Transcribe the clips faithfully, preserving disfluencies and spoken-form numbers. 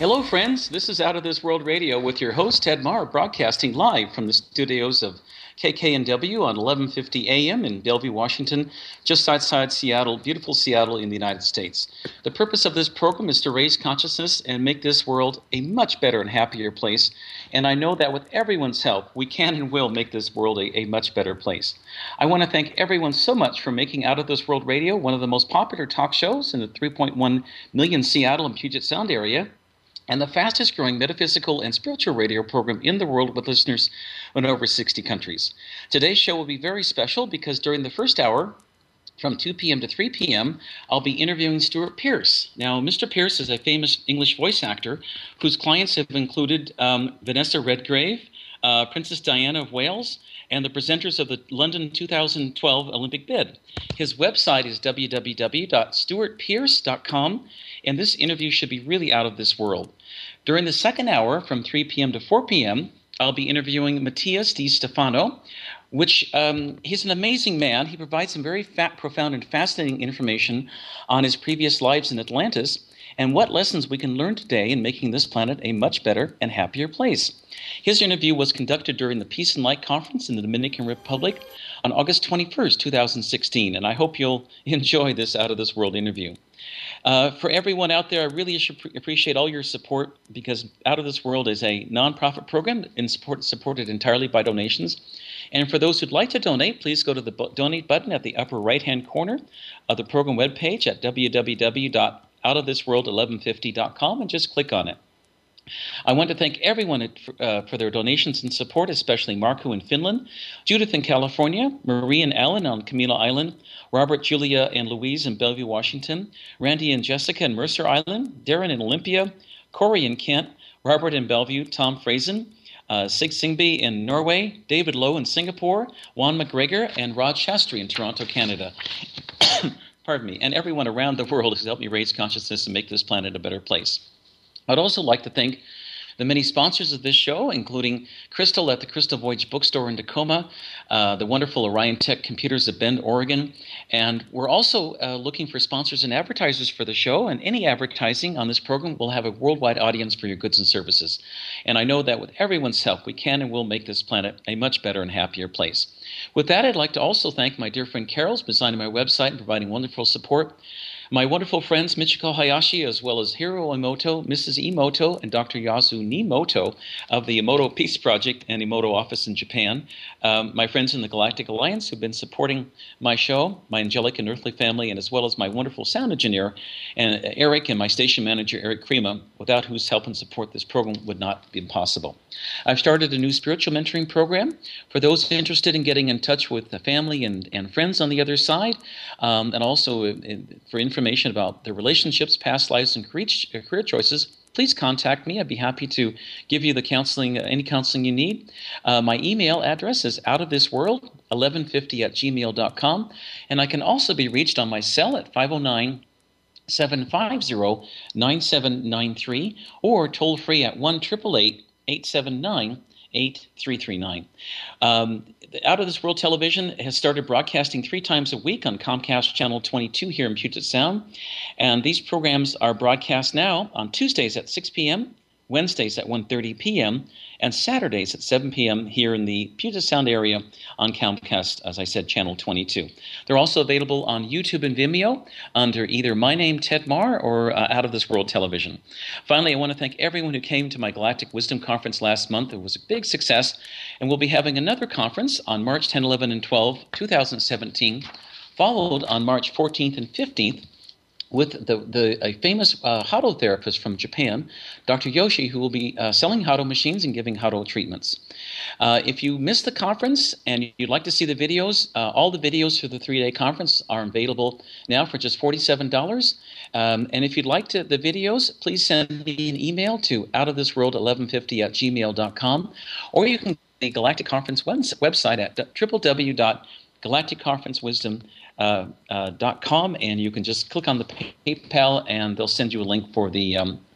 Hello, friends. This is Out of This World Radio with your host, Ted Maher, broadcasting live from the studios of K K N W on eleven fifty A M in Bellevue, Washington, just outside Seattle, beautiful Seattle in the United States. The purpose of this program is to raise consciousness and make this world a much better and happier place. And I know that with everyone's help, we can and will make this world a, a much better place. I want to thank everyone so much for making Out of This World Radio one of the most popular talk shows in the three point one million Seattle and Puget Sound area, and the fastest growing metaphysical and spiritual radio program in the world with listeners in over sixty countries. Today's show will be very special because during the first hour, from two p.m. to three p.m., I'll be interviewing Stuart Pearce. Now, Mister Pearce is a famous English voice actor whose clients have included um, Vanessa Redgrave, uh, Princess Diana of Wales, and the presenters of the London two thousand twelve Olympic bid. His website is w w w dot stuart pearce dot com, and this interview should be really out of this world. During the second hour, from three p.m. to four p.m., I'll be interviewing Matthias Di Stefano, which um, he's an amazing man. He provides some very fat, profound and fascinating information on his previous lives in Atlantis and what lessons we can learn today in making this planet a much better and happier place. His interview was conducted during the Peace and Light Conference in the Dominican Republic on August twenty-first, twenty sixteen, and I hope you'll enjoy this out-of-this-world interview. Uh, for everyone out there, I really appreciate all your support because Out of This World is a nonprofit program and support, supported entirely by donations. And for those who'd like to donate, please go to the donate button at the upper right-hand corner of the program webpage at w w w dot out of this world eleven fifty dot com and just click on it. I want to thank everyone uh, for their donations and support, especially Marco in Finland, Judith in California, Marie and Alan on Camila Island, Robert, Julia, and Louise in Bellevue, Washington, Randy and Jessica in Mercer Island, Darren in Olympia, Corey in Kent, Robert in Bellevue, Tom Frazen, uh, Sig Singby in Norway, David Lowe in Singapore, Juan McGregor, and Rod Shastri in Toronto, Canada. Pardon me, and everyone around the world who's helped me raise consciousness and make this planet a better place. I'd also like to thank the many sponsors of this show, including Crystal at the Crystal Voyage Bookstore in Tacoma, uh, the wonderful Orion Tech Computers of Bend, Oregon, and we're also uh, looking for sponsors and advertisers for the show, and any advertising on this program will have a worldwide audience for your goods and services. And I know that with everyone's help, we can and will make this planet a much better and happier place. With that, I'd like to also thank my dear friend Carol, who's designing my website and providing wonderful support. My wonderful friends Michiko Hayashi, as well as Hiro Emoto, Missus Emoto, and Doctor Yasu Nimoto of the Emoto Peace Project and Emoto office in Japan. Um, my friends in the Galactic Alliance who've been supporting my show, my angelic and earthly family, and as well as my wonderful sound engineer, and Eric, and my station manager, Eric Krema, without whose help and support this program would not be possible. I've started a new spiritual mentoring program for those interested in getting in touch with the family and, and friends on the other side, um, and also in, for information information about their relationships, past lives, and career choices, please contact me. I'd be happy to give you the counseling, any counseling you need. Uh, my email address is outofthisworld eleven fifty at gmail dot com, and I can also be reached on my cell at five oh nine, seven five zero, nine seven nine three or toll free at one eight eight eight, eight seven nine, eight three three nine. Um, Out of This World Television has started broadcasting three times a week on Comcast Channel twenty-two here in Puget Sound. And these programs are broadcast now on Tuesdays at six p.m., Wednesdays at one thirty p.m., and Saturdays at seven p.m. here in the Puget Sound area on Comcast, as I said, Channel twenty-two. They're also available on YouTube and Vimeo under either my name, Ted Maher, or uh, Out of This World Television. Finally, I want to thank everyone who came to my Galactic Wisdom Conference last month. It was a big success, and we'll be having another conference on March tenth, eleventh, and twelfth, twenty seventeen, followed on March fourteenth and fifteenth, with the, the a famous uh, Hado therapist from Japan, Doctor Yoshi, who will be uh, selling Hado machines and giving Hado treatments. Uh, if you missed the conference and you'd like to see the videos, uh, all the videos for the three-day conference are available now for just forty-seven dollars. Um, and if you'd like to, the videos, please send me an email to outofthisworld eleven fifty at gmail dot com, or you can go to the Galactic Conference website at w w w dot galactic conference wisdom dot com. Uh, uh, dot com, and you can just click on the PayPal, and they'll send you a link for the um,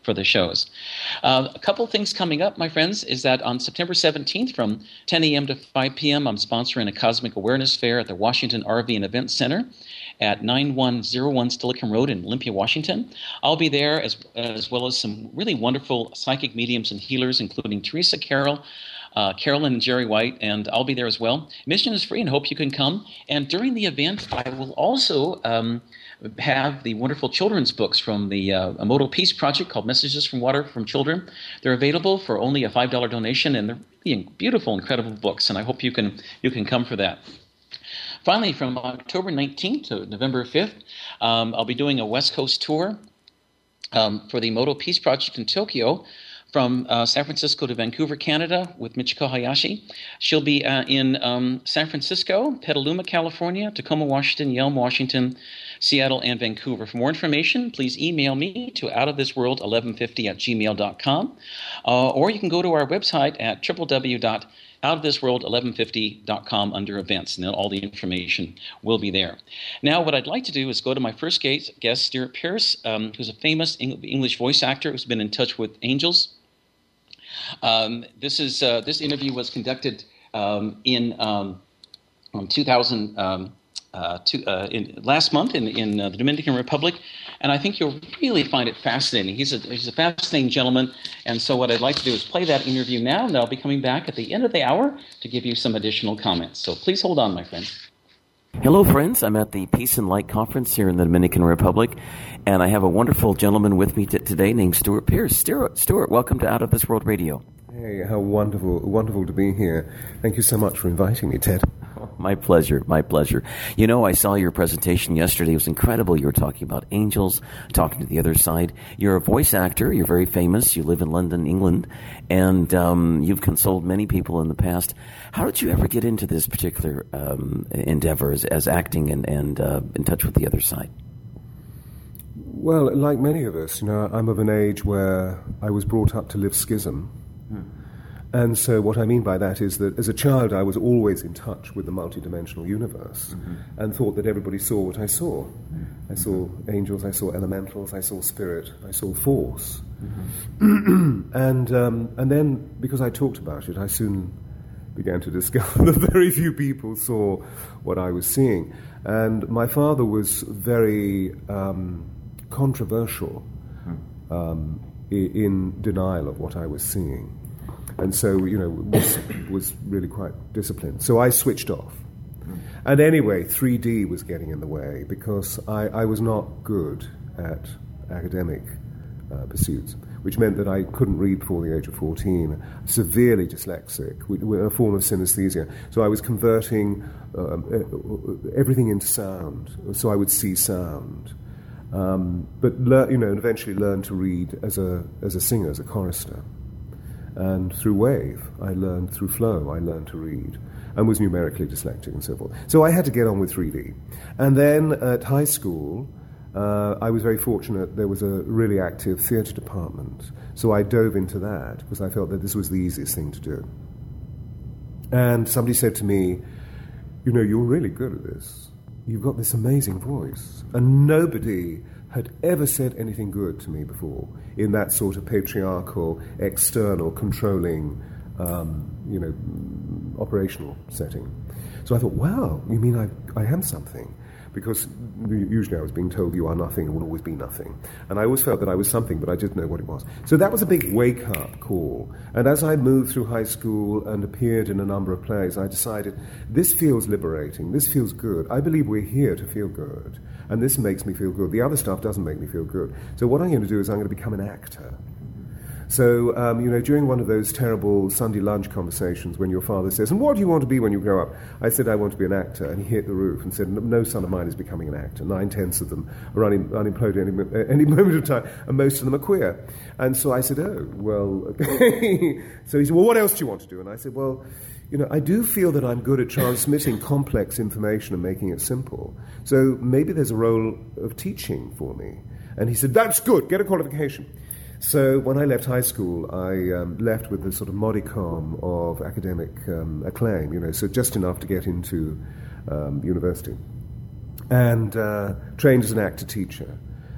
for the shows. Uh, a couple things coming up, my friends, is that on September seventeenth from ten a.m. to five p.m., I'm sponsoring a Cosmic Awareness Fair at the Washington R V and Event Center at nine one zero one Stillicum Road in Olympia, Washington. I'll be there as, as well as some really wonderful psychic mediums and healers, including Teresa Carroll, Uh, Carolyn and Jerry White, and I'll be there as well. Admission is free and hope you can come. And during the event, I will also um, have the wonderful children's books from the uh, Emoto Peace Project called Messages from Water from Children. They're available for only a five dollars donation, and they're really beautiful, incredible books, and I hope you can you can come for that. Finally, from October nineteenth to November fifth, um, I'll be doing a West Coast tour um, for the Emoto Peace Project in Tokyo, from uh, San Francisco to Vancouver, Canada, with Michiko Hayashi. She'll be uh, in um, San Francisco, Petaluma, California, Tacoma, Washington, Yelm, Washington, Seattle, and Vancouver. For more information, please email me to outofthisworld eleven fifty at gmail dot com, uh, or you can go to our website at w w w dot out of this world eleven fifty dot com under events, and then all the information will be there. Now, what I'd like to do is go to my first guest, Stuart Pearce, um, who's a famous English voice actor who's been in touch with angels. Um, this is uh, this interview was conducted um, in um, two thousand um, uh, two, uh, in, last month in, in uh, the Dominican Republic, and I think you'll really find it fascinating. He's a he's a fascinating gentleman, and so what I'd like to do is play that interview now, and I'll be coming back at the end of the hour to give you some additional comments. So please hold on, my friend. Hello, friends. I'm at the Peace and Light Conference here in the Dominican Republic, and I have a wonderful gentleman with me t- today named Stuart Pearce. Stuart, Stuart, welcome to Out of This World Radio. Hey, how wonderful, wonderful to be here. Thank you so much for inviting me, Ted. My pleasure, my pleasure. You know, I saw your presentation yesterday. It was incredible. You were talking about angels, talking to the other side. You're a voice actor. You're very famous. You live in London, England, and um, you've consoled many people in the past. How did you ever get into this particular um, endeavor as, as acting and, and uh, in touch with the other side? Well, like many of us, you know, I'm of an age where I was brought up to live schism. Hmm. And so what I mean by that is that as a child I was always in touch with the multidimensional universe, mm-hmm. and thought that everybody saw what I saw. Mm-hmm. I saw angels, I saw elementals, I saw spirit, I saw force. Mm-hmm. and um, and then, because I talked about it, I soon began to discover that very few people saw what I was seeing. And my father was very um, controversial um, in denial of what I was seeing. And so, you know, was, was really quite disciplined. So I switched off. And anyway, three D was getting in the way because I, I was not good at academic uh, pursuits, which meant that I couldn't read before the age of fourteen, severely dyslexic, with, with a form of synesthesia. So I was converting um, everything into sound, so I would see sound. Um, but, lear, you know, and eventually learned to read as a as a singer, as a chorister. And through wave, I learned, through flow, I learned to read, and was numerically dyslexic and so forth. So I had to get on with three D. And then at high school, uh, I was very fortunate. There was a really active theatre department. So I dove into that because I felt that this was the easiest thing to do. And somebody said to me, you know, you're really good at this. You've got this amazing voice. And nobody had ever said anything good to me before in that sort of patriarchal, external, controlling, um, you know, operational setting. So I thought, wow, you mean I, I am something? Because usually I was being told you are nothing and will always be nothing. And I always felt that I was something, but I didn't know what it was. So that was a big wake-up call. And as I moved through high school and appeared in a number of plays, I decided, this feels liberating, this feels good. I believe we're here to feel good. And this makes me feel good. The other stuff doesn't make me feel good. So what I'm going to do is I'm going to become an actor. So, um, you know, during one of those terrible Sunday lunch conversations when your father says, and what do you want to be when you grow up? I said, I want to be an actor. And he hit the roof and said, no son of mine is becoming an actor. Nine-tenths of them are un- unemployed at any, any moment of time, and most of them are queer. And so I said, oh, well, okay. So he said, well, what else do you want to do? And I said, well, you know, I do feel that I'm good at transmitting complex information and making it simple. So maybe there's a role of teaching for me. And he said, that's good, get a qualification. So when I left high school, I um, left with a sort of modicum of academic um, acclaim, you know, so just enough to get into um, university. And uh, trained as an actor-teacher.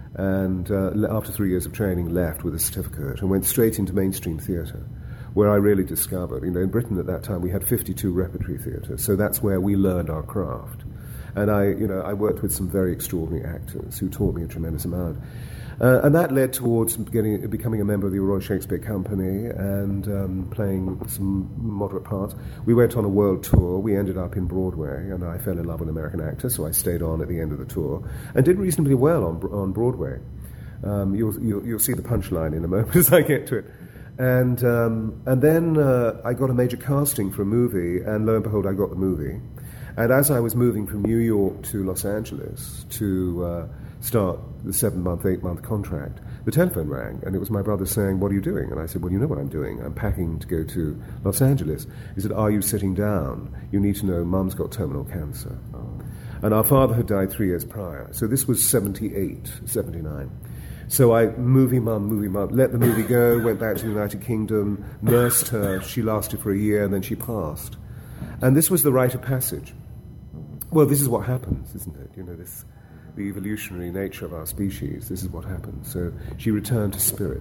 and uh, after three years of training, left with a certificate and went straight into mainstream theatre, where I really discovered, you know, in Britain at that time we had fifty-two repertory theatres, so that's where we learned our craft. And I, you know, I worked with some very extraordinary actors who taught me a tremendous amount. Uh, and that led towards getting, becoming a member of the Royal Shakespeare Company and um, playing some moderate parts. We went on a world tour. We ended up in Broadway, and I fell in love with an American actor, so I stayed on at the end of the tour and did reasonably well on on Broadway. Um, you'll, you'll you'll see the punchline in a moment as I get to it. And um, and then uh, I got a major casting for a movie, and lo and behold, I got the movie. And as I was moving from New York to Los Angeles to uh, start the seven-month, eight-month contract, the telephone rang, and it was my brother saying, "What are you doing?" And I said, "Well, you know what I'm doing. I'm packing to go to Los Angeles." He said, "Are you sitting down? You need to know Mum's got terminal cancer." Oh. And our father had died three years prior. So this was seventy-eight, seventy-nine. So I, movie mum, movie mum, let the movie go, went back to the United Kingdom, nursed her. She lasted for a year, and then she passed. And this was the rite of passage. Well, this is what happens, isn't it? You know, this, the evolutionary nature of our species, this is what happens. So she returned to spirit.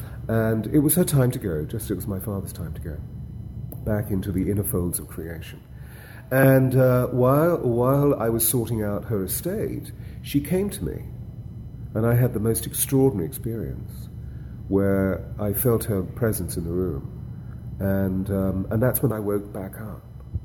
And it was her time to go, just it was my father's time to go, back into the inner folds of creation. And uh, while, while I was sorting out her estate, she came to me. And I had the most extraordinary experience where I felt her presence in the room. And, um, and that's when I woke back up.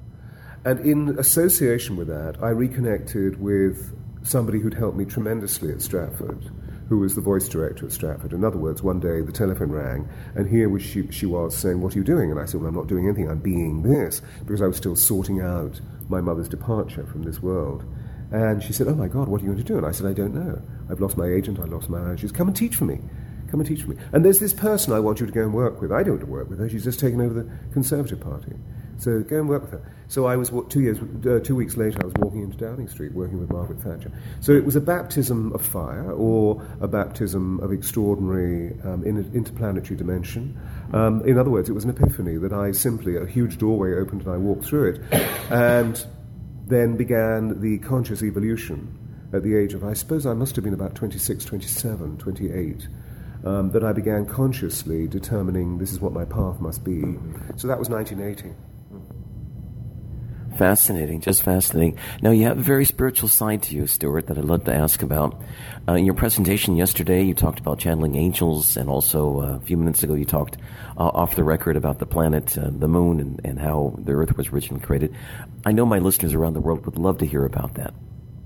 And in association with that, I reconnected with somebody who'd helped me tremendously at Stratford, who was the voice director at Stratford. In other words, one day the telephone rang, and here was she, she was saying, "What are you doing?" And I said, "Well, I'm not doing anything, I'm being this," because I was still sorting out my mother's departure from this world. And she said, "Oh my God, what are you going to do?" And I said, "I don't know. I've lost my agent, I lost my manager. She said, come and teach for me. Come and teach for me. And there's this person I want you to go and work with. I don't want to work with her. She's just taken over the Conservative Party. So go and work with her." So I was, two years, uh, two weeks later, I was walking into Downing Street working with Margaret Thatcher. So it was a baptism of fire, or a baptism of extraordinary um, in, interplanetary dimension. Um, in other words, it was an epiphany that I simply, a huge doorway opened and I walked through it. And then began the conscious evolution at the age of, I suppose I must have been about twenty-six, twenty-seven, twenty-eight, um, that I began consciously determining this is what my path must be. So that was nineteen eighty. Fascinating, just fascinating. Now, you have a very spiritual side to you, Stuart, that I'd love to ask about. Uh, in your presentation yesterday, you talked about channeling angels, and also uh, a few minutes ago you talked uh, off the record about the planet, uh, the moon, and, and how the Earth was originally created. I know my listeners around the world would love to hear about that.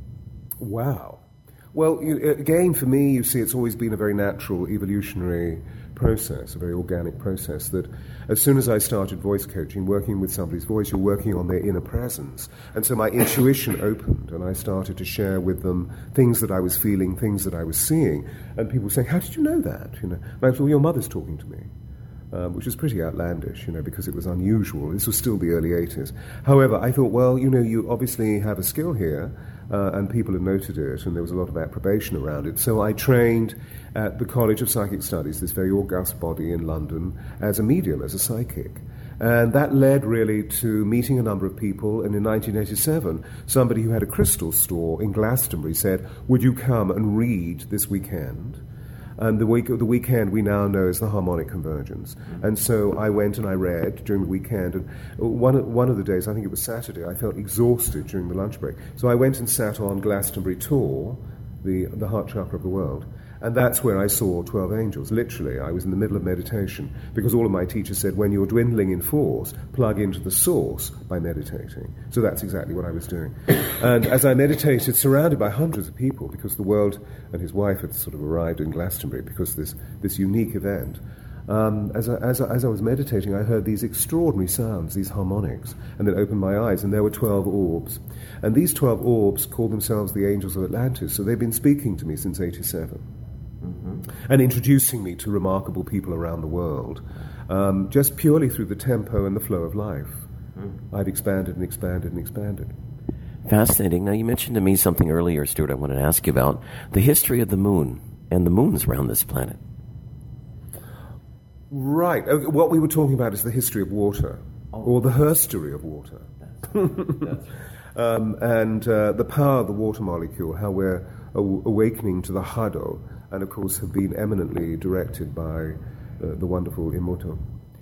Wow. Well, you, again, for me, you see, it's always been a very natural evolutionary process, a very organic process, that as soon as I started voice coaching, working with somebody's voice, you're working on their inner presence. And so my intuition opened, and I started to share with them things that I was feeling, things that I was seeing. And people were saying, "How did you know that?" You know, and I said, "Well, your mother's talking to me." Um, which was pretty outlandish, you know, because it was unusual. This was still the early eighties. However, I thought, well, you know, you obviously have a skill here, uh, and people had noted it, and there was a lot of approbation around it. So I trained at the College of Psychic Studies, this very august body in London, as a medium, as a psychic. And that led really to meeting a number of people, and in nineteen eighty-seven, somebody who had a crystal store in Glastonbury said, "Would you come and read this weekend?" And the week, the weekend we now know as the harmonic convergence. And so I went and I read during the weekend. And one, one of the days, I think it was Saturday, I felt exhausted during the lunch break. So I went and sat on Glastonbury Tor, the, the heart chakra of the world. And that's where I saw twelve angels. Literally, I was in the middle of meditation, because all of my teachers said, when you're dwindling in force, plug into the source by meditating. So that's exactly what I was doing. And as I meditated, surrounded by hundreds of people, because the world and his wife had sort of arrived in Glastonbury because of this, this unique event, um, as, I, as, I, as I was meditating, I heard these extraordinary sounds, these harmonics, and then opened my eyes, and there were twelve orbs. And these twelve orbs called themselves the Angels of Atlantis, so they've been speaking to me since eighty-seven. And introducing me to remarkable people around the world, um, just purely through the tempo and the flow of life. Mm. I've expanded and expanded and expanded. Fascinating. Now, you mentioned to me something earlier, Stuart, I wanted to ask you about the history of the moon and the moons around this planet. Right. Okay, what we were talking about is the history of water, oh. or the herstory of water. That's, that's um, and uh, the power of the water molecule, how we're aw- awakening to the Hado, and of course have been eminently directed by uh, the wonderful Emoto,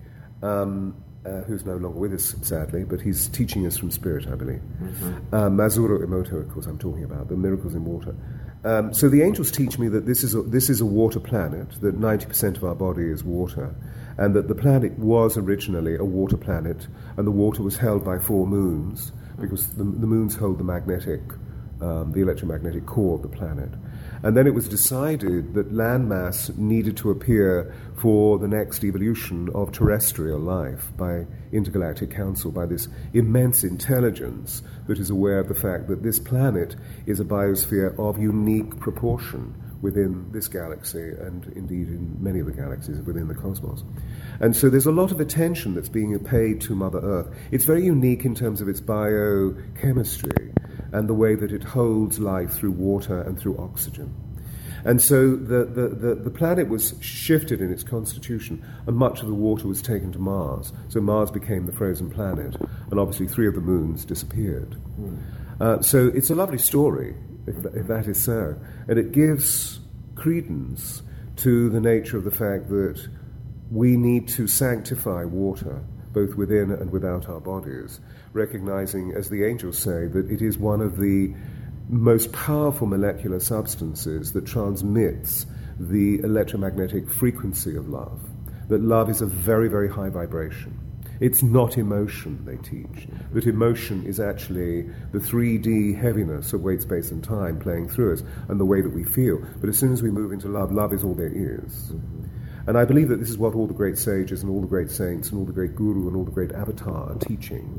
um, uh, who's no longer with us, sadly, but he's teaching us from spirit, I believe. Mm-hmm. Uh, Masaru Emoto, of course, I'm talking about, the miracles in water. Um, so the angels teach me that this is a, this is a water planet, that ninety percent of our body is water, and that the planet was originally a water planet, and the water was held by four moons, because the, the moons hold the magnetic, um, the electromagnetic core of the planet. And then it was decided that landmass needed to appear for the next evolution of terrestrial life by intergalactic council, by this immense intelligence that is aware of the fact that this planet is a biosphere of unique proportion within this galaxy and indeed in many of the galaxies within the cosmos. And so there's a lot of attention that's being paid to Mother Earth. It's very unique in terms of its biochemistry and the way that it holds life through water and through oxygen. And so the, the, the, the planet was shifted in its constitution, and much of the water was taken to Mars. So Mars became the frozen planet, and obviously three of the moons disappeared. Mm. Uh, so it's a lovely story, if, if that is so. And it gives credence to the nature of the fact that we need to sanctify water, both within and without our bodies, recognizing, as the angels say, that it is one of the most powerful molecular substances that transmits the electromagnetic frequency of love, that love is a very, very high vibration. It's not emotion, they teach, that emotion is actually the three D heaviness of weight, space, and time playing through us and the way that we feel. But as soon as we move into love, love is all there is. And I believe that this is what all the great sages and all the great saints and all the great guru and all the great avatar are teaching.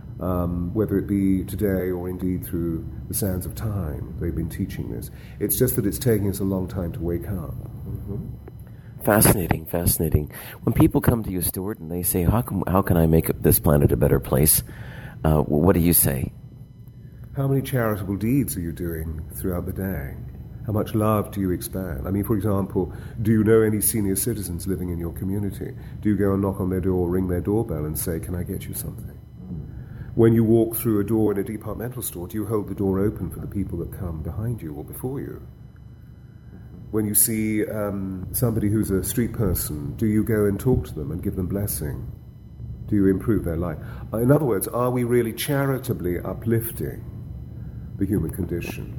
Um, whether it be today or indeed through the sands of time, they've been teaching this. It's just that it's taking us a long time to wake up. Mm-hmm. Fascinating, fascinating. When people come to you, Stuart, and they say, how can, how can I make this planet a better place, uh, what do you say? How many charitable deeds are you doing throughout the day? How much love do you expand? I mean, for example, do you know any senior citizens living in your community? Do you go and knock on their door, ring their doorbell and say, can I get you something? When you walk through a door in a departmental store, do you hold the door open for the people that come behind you or before you? When you see um, somebody who's a street person, do you go and talk to them and give them blessing? Do you improve their life? In other words, are we really charitably uplifting the human condition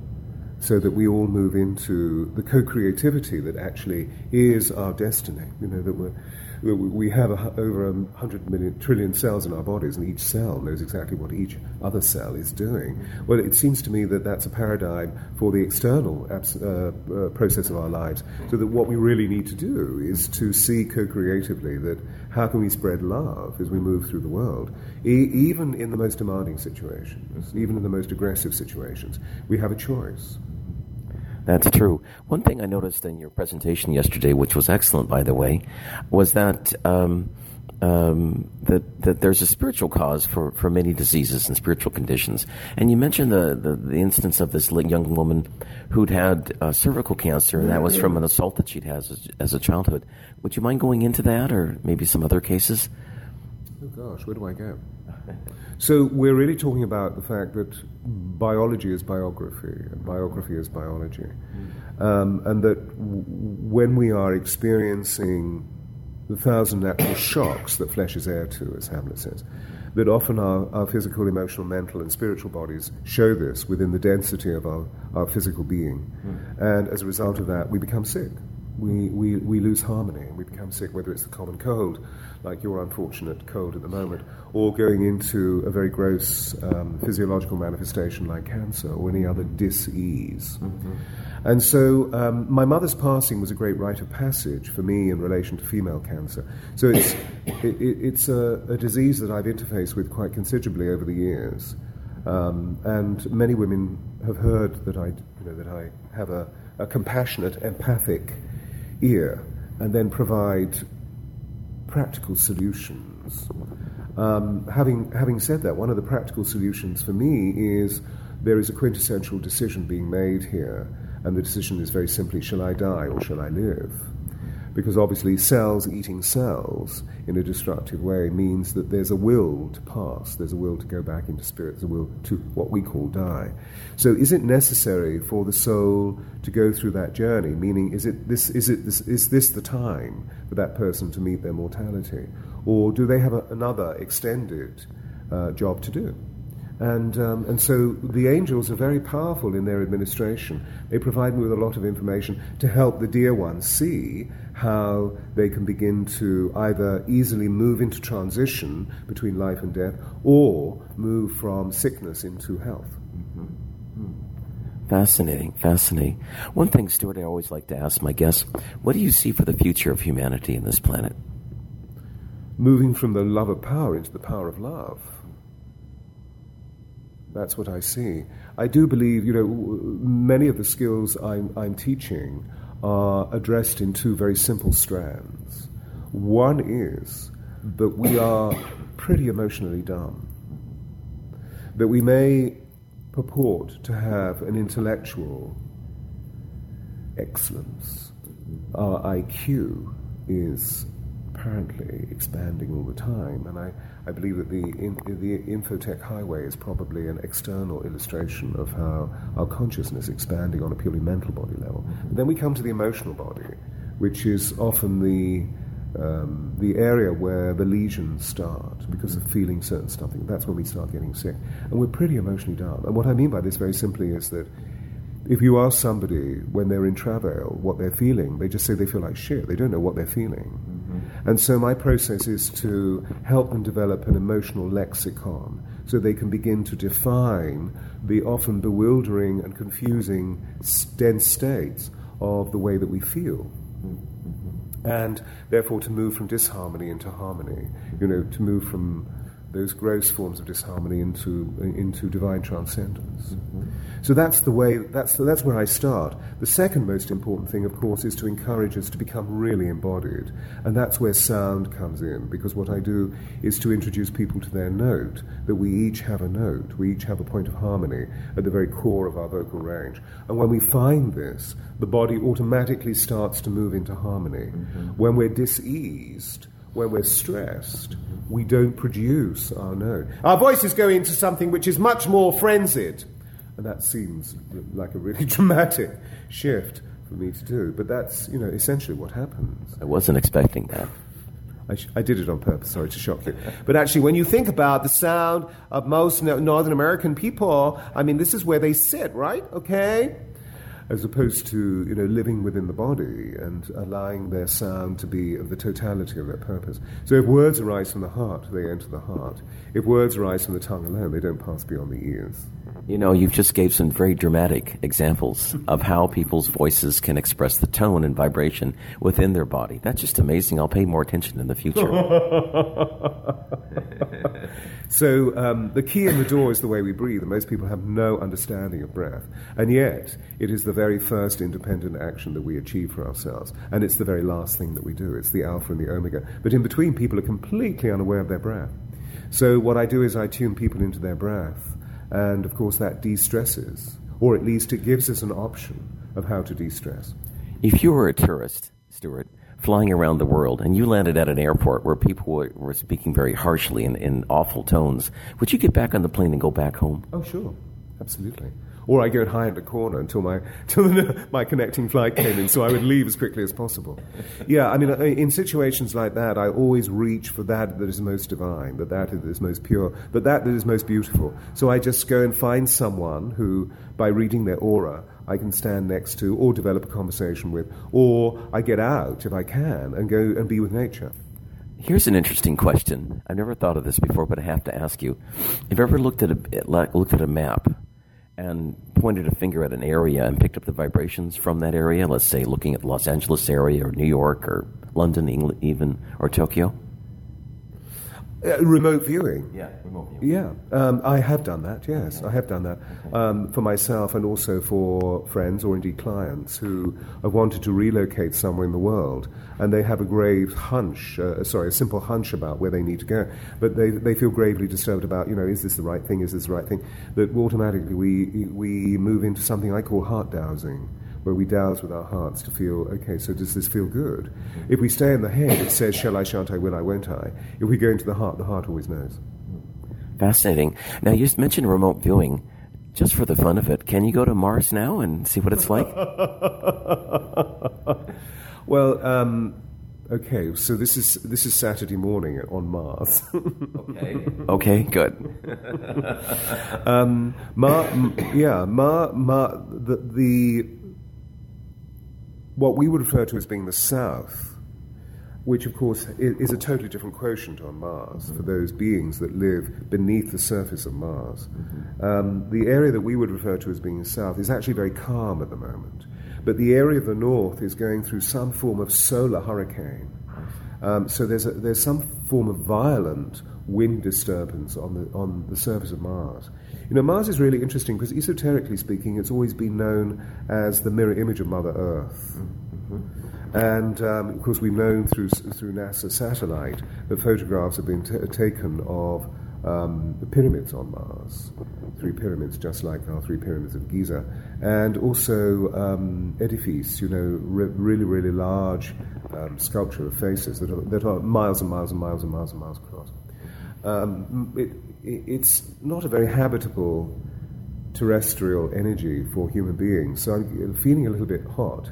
so that we all move into the co-creativity that actually is our destiny? You know, that we're We have a, over a hundred million trillion cells in our bodies, and each cell knows exactly what each other cell is doing. Well, it seems to me that that's a paradigm for the external abs- uh, uh, process of our lives, so that what we really need to do is to see co-creatively that how can we spread love as we move through the world, e- even in the most demanding situations, even in the most aggressive situations. We have a choice. That's true. One thing I noticed in your presentation yesterday, which was excellent, by the way, was that um, um, that, that there's a spiritual cause for, for many diseases and spiritual conditions. And you mentioned the, the, the instance of this young woman who'd had uh, cervical cancer, and that was from an assault that she'd had as, as a childhood. Would you mind going into that, or maybe some other cases? Oh gosh, where do I go? So we're really talking about the fact that biology is biography, and biography is biology. Mm. Um, and that w- when we are experiencing the thousand natural shocks that flesh is heir to, as Hamlet says, that often our, our physical, emotional, mental, and spiritual bodies show this within the density of our, our physical being. Mm. And as a result of that, we become sick. We, we, we lose harmony, and we become sick, whether it's the common cold, like your unfortunate cold at the moment, or going into a very gross um, physiological manifestation like cancer or any other dis-ease. Mm-hmm. And so um, my mother's passing was a great rite of passage for me in relation to female cancer. So it's, it, it's a, a disease that I've interfaced with quite considerably over the years. Um, and many women have heard that I, you know, that I have a, a compassionate, empathic ear, and then provide practical solutions. Um, having having said that, one of the practical solutions for me is there is a quintessential decision being made here, and the decision is very simply, shall I die or shall I live? because obviously cells eating cells in a destructive way means that there's a will to pass, there's a will to go back into spirit, there's a will to what we call die. So is it necessary for the soul to go through that journey? Meaning, is it this is it this is this the time for that person to meet their mortality, or do they have a, another extended uh, job to do? And um, and so the angels are very powerful in their administration. They provide me with a lot of information to help the dear ones see how they can begin to either easily move into transition between life and death, or move from sickness into health. Fascinating, fascinating. One thing, Stuart, I always like to ask my guests, what do you see for the future of humanity in this planet? Moving from the love of power into the power of love. That's what I see. I do believe, you know, many of the skills I'm, I'm teaching are addressed in two very simple strands. One is that we are pretty emotionally dumb, that we may purport to have an intellectual excellence. Our I Q is apparently expanding all the time, and I, I believe that the in, the infotech highway is probably an external illustration of how our consciousness is expanding on a purely mental body level. But then we come to the emotional body, which is often the um, the area where the lesions start because of feeling certain something. That's when we start getting sick, and we're pretty emotionally dumb. And what I mean by this very simply is that if you ask somebody when they're in travail what they're feeling, they just say they feel like shit. They don't know what they're feeling. Mm-hmm. And so my process is to help them develop an emotional lexicon so they can begin to define the often bewildering and confusing dense states of the way that we feel. Mm-hmm. And therefore to move from disharmony into harmony, you know, to move from those gross forms of disharmony into into divine transcendence. Mm-hmm. So that's the way. That's that's where I start. The second most important thing, of course, is to encourage us to become really embodied, and that's where sound comes in. Because what I do is to introduce people to their note. That we each have a note. We each have a point of harmony at the very core of our vocal range. And when we find this, the body automatically starts to move into harmony. Mm-hmm. When we're diseased, when we're stressed, we don't produce our note. Our voices go into something which is much more frenzied. And that seems like a really dramatic shift for me to do. But that's, you know, essentially what happens. I wasn't expecting that. I, sh- I did it on purpose, sorry to shock you. But actually, when you think about the sound of most no- Northern American people, I mean, this is where they sit, right? Okay? As opposed to, you know, living within the body and allowing their sound to be of the totality of their purpose. So if words arise from the heart, they enter the heart. If words arise from the tongue alone, they don't pass beyond the ears. You know, you've just gave some very dramatic examples of how people's voices can express the tone and vibration within their body. That's just amazing. I'll pay more attention in the future. So um, the key in the door is the way we breathe, and most people have no understanding of breath. And yet, it is the very first independent action that we achieve for ourselves, and it's the very last thing that we do. It's the alpha and the omega. But in between, people are completely unaware of their breath. So what I do is I tune people into their breath, and of course that de-stresses, or at least it gives us an option of how to de-stress. If you were a tourist, Stuart, flying around the world, and you landed at an airport where people were, were speaking very harshly in, in awful tones, would you get back on the plane and go back home? Oh, sure. Absolutely. Or I go and hide in a corner until my till my connecting flight came in, so I would leave as quickly as possible. Yeah, I mean, in situations like that, I always reach for that that is most divine, that that is most pure, but that that is most beautiful. So I just go and find someone who, by reading their aura, I can stand next to or develop a conversation with, or I get out, if I can, and go and be with nature. Here's an interesting question. I've never thought of this before, but I have to ask you. Have you ever looked at a, looked at a map and pointed a finger at an area and picked up the vibrations from that area? Let's say looking at the Los Angeles area or New York or London, England, even, or Tokyo? Uh, remote viewing. Yeah, remote viewing. Yeah, um, I have done that, yes. I have done that um, for myself and also for friends or indeed clients who have wanted to relocate somewhere in the world, and they have a grave hunch, uh, sorry, a simple hunch about where they need to go, but they they feel gravely disturbed about, you know, is this the right thing, is this the right thing, that automatically we we move into something I call heart dowsing, where we dowse with our hearts to feel, okay, so does this feel good? If we stay in the head, it says, shall I, shan't I, will I, won't I? If we go into the heart, the heart always knows. Fascinating. Now, you just mentioned remote viewing. Just for the fun of it, can you go to Mars now and see what it's like? Well, um, okay, so this is this is Saturday morning on Mars. Okay. Okay, good. um, Mar, yeah, Mar, Mar, the, the what we would refer to as being the south, which of course is a totally different quotient on Mars for those beings that live beneath the surface of Mars. Mm-hmm. Um, the area that we would refer to as being south is actually very calm at the moment, but the area of the north is going through some form of solar hurricane. Um, so there's a, there's some form of violent wind disturbance on the on the surface of Mars. You know, Mars is really interesting because esoterically speaking, it's always been known as the mirror image of Mother Earth. Mm-hmm. And um, of course, we've known through through NASA satellite that photographs have been t- taken of um, the pyramids on Mars, three pyramids, just like our three pyramids of Giza, and also um, edifices, you know, re- really, really large um, sculpture of faces that are, that are miles and miles and miles and miles and miles across. Um, it, it, it's not a very habitable terrestrial energy for human beings, so I'm feeling a little bit hot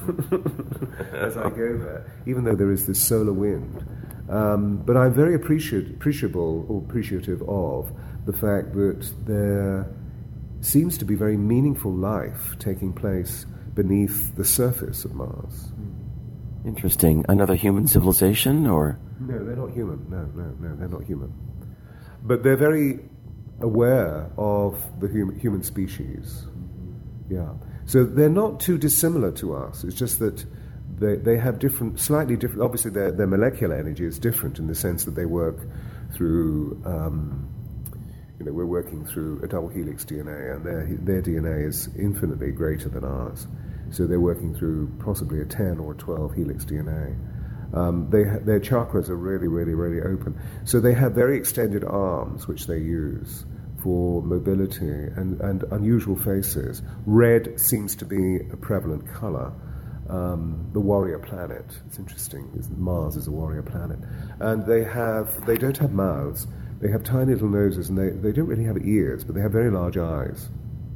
as I go there, even though there is this solar wind. Um, but I'm very appreciate, appreciable or appreciative of the fact that there seems to be very meaningful life taking place beneath the surface of Mars. Interesting. Another human civilization, or? No, they're not human. No, no, no, they're not human. But they're very aware of the hum- human species. Yeah. So they're not too dissimilar to us. It's just that they they have different, slightly different. Obviously, their their molecular energy is different in the sense that they work through. Um, you know, we're working through a double helix D N A, and their their D N A is infinitely greater than ours. So they're working through possibly a ten or a twelve helix D N A. Um, they ha- their chakras are really, really, really open. So they have very extended arms, which they use for mobility and, and unusual faces. Red seems to be a prevalent color. Um, the warrior planet. It's interesting. Mars is a warrior planet, and they have they don't have mouths. They have tiny little noses, and they, they don't really have ears, but they have very large eyes.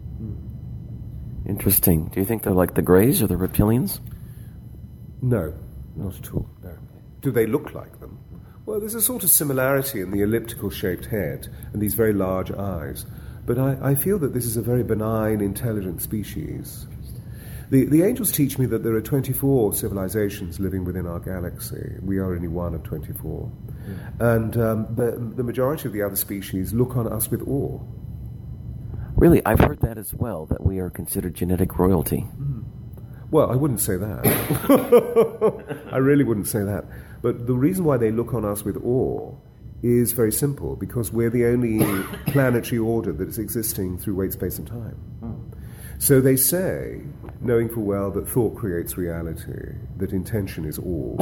Interesting. Do you think they're like the Greys or the reptilians? No, not at all. No. Do they look like them? Well, there's a sort of similarity in the elliptical-shaped head and these very large eyes, but I, I feel that this is a very benign, intelligent species. The, the angels teach me that there are twenty-four civilizations living within our galaxy. We are only one of twenty-four. Mm. And um, the, the majority of the other species look on us with awe. Really? I've heard that as well, that we are considered genetic royalty. Mm. Well, I wouldn't say that. I really wouldn't say that. But the reason why they look on us with awe is very simple, because we're the only planetary order that is existing through weight, space, and time. Mm. So they say, knowing full well that thought creates reality, that intention is all.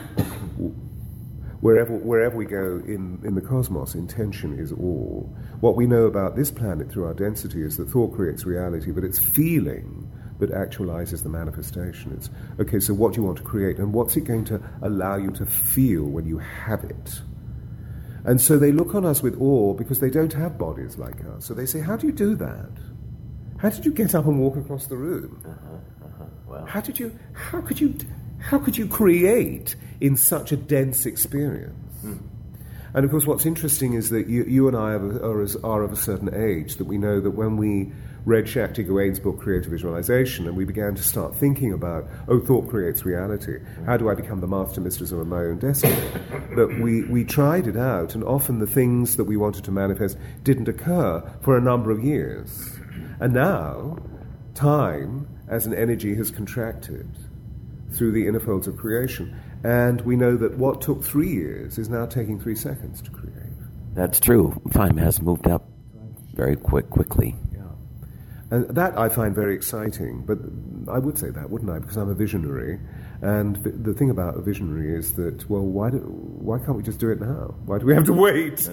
Wherever wherever we go in, in the cosmos, intention is all. What we know about this planet through our density is that thought creates reality, but it's feeling that actualizes the manifestation. It's, okay, so what do you want to create, and what's it going to allow you to feel when you have it? And so they look on us with awe because they don't have bodies like us. So they say, how do you do that? How did you get up and walk across the room? Uh-huh, uh-huh. Well. How did you? How could you? How could you create in such a dense experience? Mm. And of course, what's interesting is that you, you and I are, are, are of a certain age that we know that when we read Shakti Gawain's book Creative Visualization, and we began to start thinking about, oh, thought creates reality. How do I become the master mistress of my own destiny? That we, we tried it out, and often the things that we wanted to manifest didn't occur for a number of years. And now, time as an energy has contracted through the inner folds of creation. And we know that what took three years is now taking three seconds to create. That's true. Time has moved up very quick, quickly. Yeah. And that I find very exciting. But I would say that, wouldn't I? Because I'm a visionary. And the thing about a visionary is that, well, why do, why can't we just do it now? Why do we have to wait?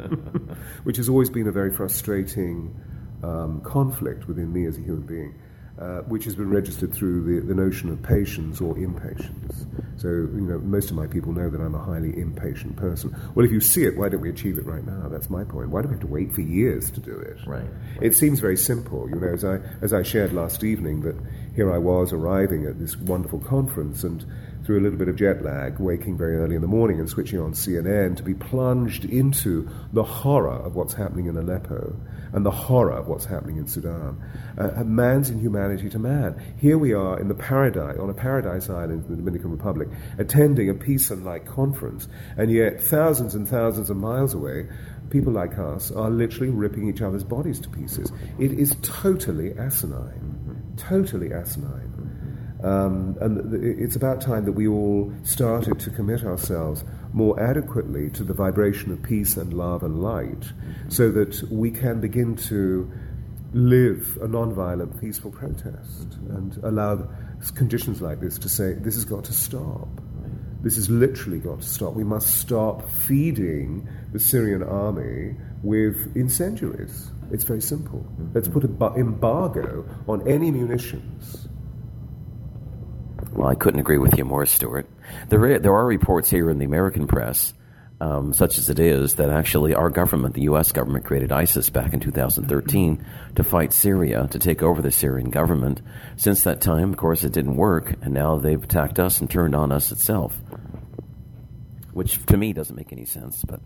Which has always been a very frustrating um, conflict within me as a human being. uh, which has been registered through the, the notion of patience or impatience. So, you know, most of my people know that I'm a highly impatient person. Well, if you see it, why don't we achieve it right now? That's my point. Why do we have to wait for years to do it? Right. It seems very simple. You know, as I, as I shared last evening, that here I was arriving at this wonderful conference, and through a little bit of jet lag, waking very early in the morning and switching on C N N to be plunged into the horror of what's happening in Aleppo and the horror of what's happening in Sudan. Uh, man's inhumanity to man. Here we are in the paradise, on a paradise island in the Dominican Republic, attending a peace and light conference, and yet thousands and thousands of miles away, people like us are literally ripping each other's bodies to pieces. It is totally asinine. Totally asinine. Um, and it's about time that we all started to commit ourselves more adequately to the vibration of peace and love and light, so that we can begin to live a non-violent, peaceful protest and allow conditions like this to say, this has got to stop. This has literally got to stop. We must stop feeding the Syrian army with incendiaries. It's very simple. Let's put an embargo on any munitions. Well, I couldn't agree with you more, Stuart. There, there are reports here in the American press, um, such as it is, that actually our government, the U S government, created ISIS back in two thousand thirteen to fight Syria, to take over the Syrian government. Since that time, of course, it didn't work, and now they've attacked us and turned on us itself, which to me doesn't make any sense. But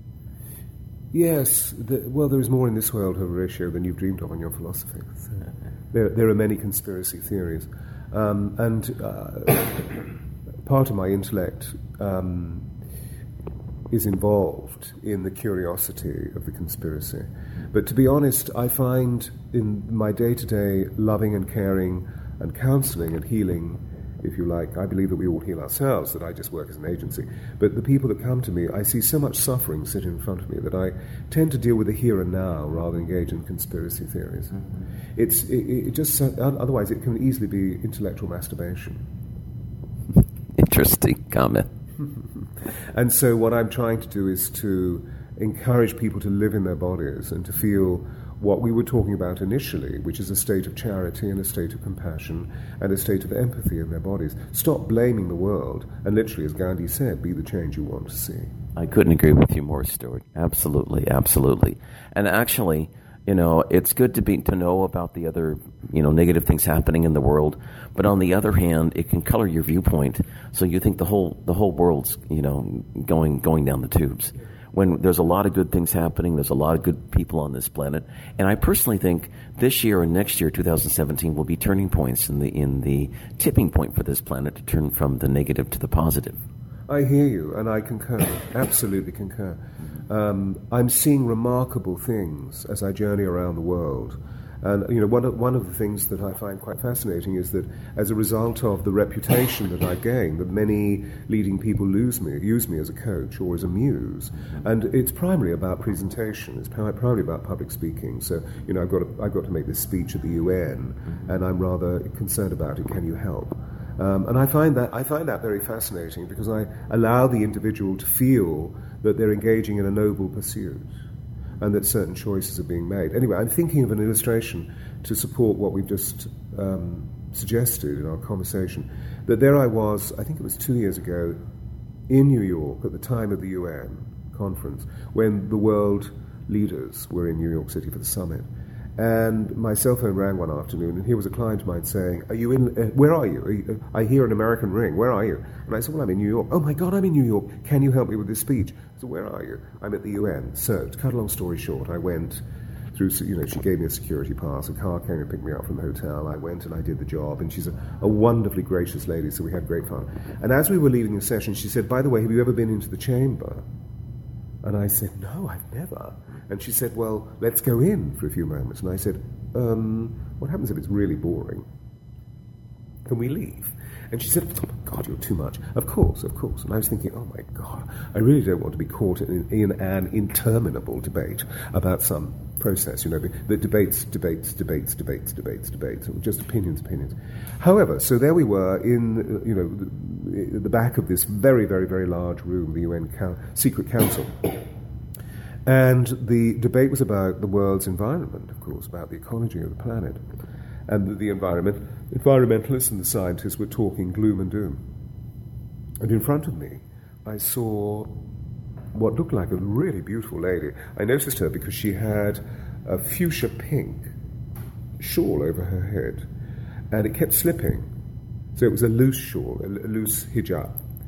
yes, the, well, there is more in this world, Horatio, than you've dreamed of in your philosophy. So there, there are many conspiracy theories. Um, and uh, part of my intellect um, is involved in the curiosity of the conspiracy. But to be honest, I find in my day-to-day loving and caring and counseling and healing, if you like, I believe that we all heal ourselves, that I just work as an agency. But the people that come to me, I see so much suffering sitting in front of me that I tend to deal with the here and now rather than engage in conspiracy theories. Mm-hmm. It's it, it just otherwise it can easily be intellectual masturbation. Interesting comment. And so what I'm trying to do is to encourage people to live in their bodies and to feel what we were talking about initially, which is a state of charity and a state of compassion and a state of empathy in their bodies. Stop blaming the world, and literally, as Gandhi said, be the change you want to see. I couldn't agree with you more, Stuart. Absolutely, absolutely. And actually, you know, it's good to be to know about the other, you know, negative things happening in the world, but on the other hand, it can color your viewpoint, so you think the whole the whole world's, you know, going going down the tubes. When there's a lot of good things happening, there's a lot of good people on this planet, and I personally think this year and next year, two thousand seventeen, will be turning points in the in the tipping point for this planet to turn from the negative to the positive. I hear you, and I concur, absolutely concur. Um, I'm seeing remarkable things as I journey around the world. And, you know, one of, one of the things that I find quite fascinating is that as a result of the reputation that I gain, that many leading people lose me, use me as a coach or as a muse. And it's primarily about presentation. It's primarily about public speaking. So, you know, I've got to, I've got to make this speech at the U N, and I'm rather concerned about it. Can you help? Um, and I find that I find that very fascinating because I allow the individual to feel that they're engaging in a noble pursuit, and that certain choices are being made. Anyway, I'm thinking of an illustration to support what we've just um, suggested in our conversation, that there I was, I think it was two years ago, in New York at the time of the U N conference, when the world leaders were in New York City for the summit. And my cell phone rang one afternoon, and here was a client of mine saying, "Are you in? Uh, where are you? Are you? Uh, I hear an American ring. Where are you?" And I said, "Well, I'm in New York." "Oh my God, I'm in New York. Can you help me with this speech?" I said, "Where are you?" "I'm at the U N." So, to cut a long story short, I went through. You know, she gave me a security pass. A car came and picked me up from the hotel. I went and I did the job. And she's a, a wonderfully gracious lady, so we had great fun. And as we were leaving the session, she said, "By the way, have you ever been into the chamber?" And I said, "No, I've never." And she said, "Well, let's go in for a few moments." And I said, um, "What happens if it's really boring? Can we leave?" And she said, "Oh my God, you're too much." "Of course, of course." And I was thinking, oh my God, I really don't want to be caught in, in an interminable debate about some process, you know, the, the debates, debates, debates, debates, debates, debates, just opinions, opinions. However, so there we were in, you know, the, the back of this very, very, very large room, the U N Cal- Secret Council. And the debate was about the world's environment, of course, about the ecology of the planet. and the, the environment, environmentalists and the scientists were talking gloom and doom. And in front of me, I saw what looked like a really beautiful lady. I noticed her because she had a fuchsia pink shawl over her head, and it kept slipping. So it was a loose shawl, a, a loose hijab.